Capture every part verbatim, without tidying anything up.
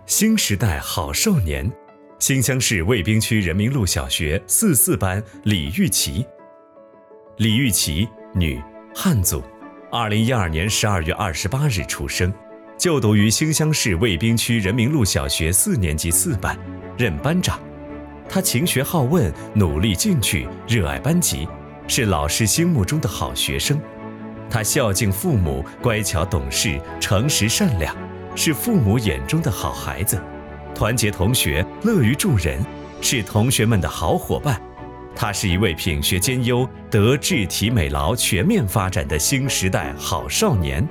新时代好少年，新乡市卫滨区人民路小学四四班李玉琪。李玉琪，女，汉族，二零一二年十二月二十八日出生，就读于新乡市卫滨区人民路小学四年级四班，任班长。她勤学好问，努力进取，热爱班级，是老师心目中的好学生。她孝敬父母，乖巧懂事，诚实善良，是父母眼中的好孩子，团结同学，乐于助人，是同学们的好伙伴。他是一位品学兼优、德智体美劳全面发展的新时代好少年。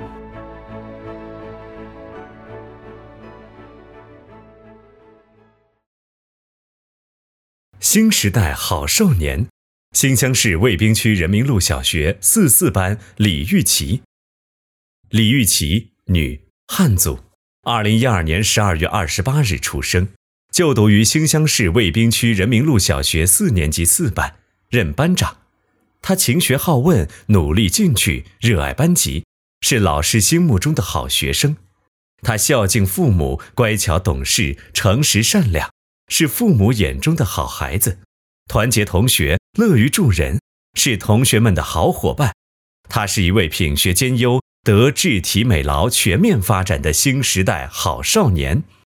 新时代好少年，新乡市卫滨区人民路小学四四班李玉琪。李玉琪，女，汉族，二零一二年十二月二十八日出生，就读于新乡市卫滨区人民路小学四年级四班，任班长。他勤学好问，努力进取，热爱班级，是老师心目中的好学生。他孝敬父母，乖巧懂事，诚实善良，是父母眼中的好孩子，团结同学，乐于助人，是同学们的好伙伴。他是一位品学兼优、德智体美劳全面发展的新时代好少年。